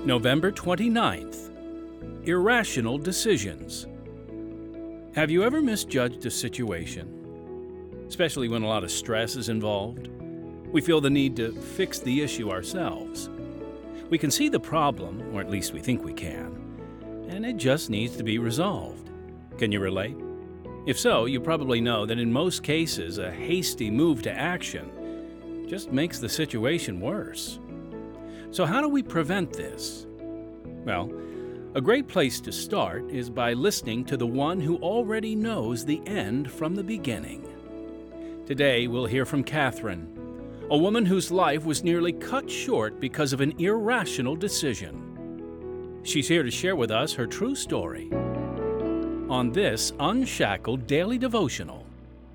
November 29th. Irrational decisions. Have you ever misjudged a situation? Especially when a lot of stress is involved. We feel the need to fix the issue ourselves. We can see the problem, or at least we think we can, and it just needs to be resolved. Can you relate? If so, you probably know that in most cases, a hasty move to action just makes the situation worse. So how do we prevent this? Well, a great place to start is by listening to the one who already knows the end from the beginning. Today, we'll hear from Catherine, a woman whose life was nearly cut short because of an irrational decision. She's here to share with us her true story on this Unshackled Daily Devotional.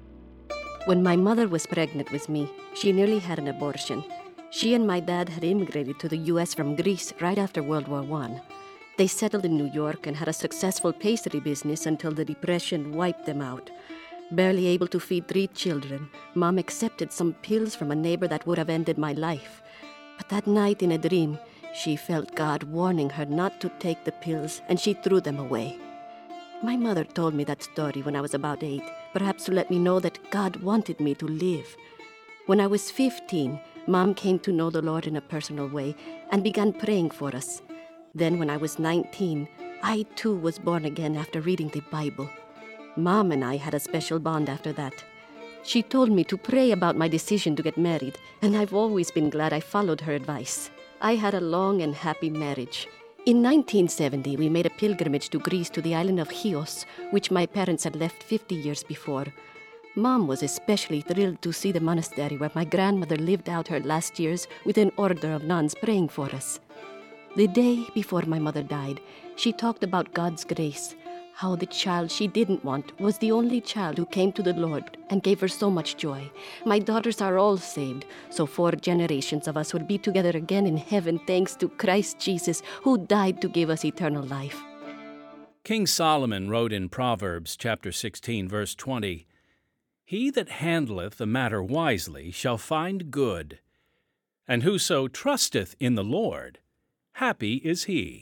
When my mother was pregnant with me, she nearly had an abortion. She and my dad had immigrated to the U.S. from Greece right after World War I. They settled in New York and had a successful pastry business until the Depression wiped them out. Barely able to feed 3 children, Mom accepted some pills from a neighbor that would have ended my life. But that night in a dream, she felt God warning her not to take the pills, and she threw them away. My mother told me that story when I was about 8, perhaps to let me know that God wanted me to live. When I was 15, Mom came to know the Lord in a personal way and began praying for us. Then when I was 19, I too was born again after reading the Bible. Mom and I had a special bond after that. She told me to pray about my decision to get married, and I've always been glad I followed her advice. I had a long and happy marriage. In 1970, we made a pilgrimage to Greece to the island of Chios, which my parents had left 50 years before. Mom was especially thrilled to see the monastery where my grandmother lived out her last years with an order of nuns praying for us. The day before my mother died, she talked about God's grace, how the child she didn't want was the only child who came to the Lord and gave her so much joy. My daughters are all saved, so 4 generations of us will be together again in heaven thanks to Christ Jesus, who died to give us eternal life. King Solomon wrote in Proverbs chapter 16, verse 20, "He that handleth a matter wisely shall find good, and whoso trusteth in the Lord, happy is he."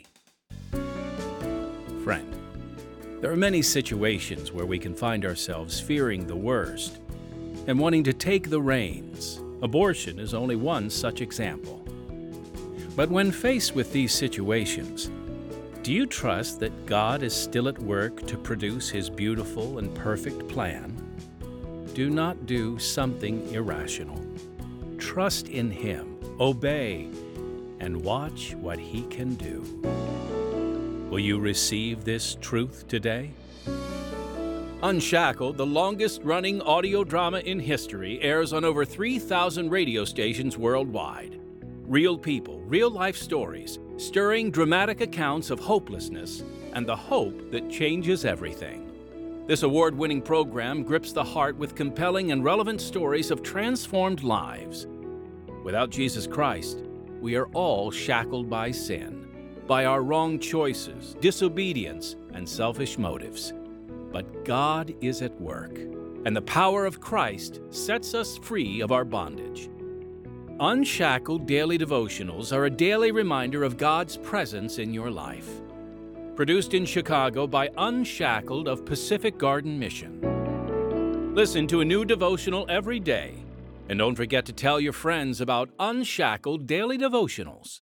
Friend, there are many situations where we can find ourselves fearing the worst and wanting to take the reins. Abortion is only one such example. But when faced with these situations, do you trust that God is still at work to produce His beautiful and perfect plan? Do not do something irrational. Trust in Him, obey, and watch what He can do. Will you receive this truth today? Unshackled, the longest-running audio drama in history, airs on over 3,000 radio stations worldwide. Real people, real-life stories, stirring dramatic accounts of hopelessness and the hope that changes everything. This award-winning program grips the heart with compelling and relevant stories of transformed lives. Without Jesus Christ, we are all shackled by sin, by our wrong choices, disobedience, and selfish motives. But God is at work, and the power of Christ sets us free of our bondage. Unshackled Daily Devotionals are a daily reminder of God's presence in your life. Produced in Chicago by Unshackled of Pacific Garden Mission. Listen to a new devotional every day, and don't forget to tell your friends about Unshackled Daily Devotionals.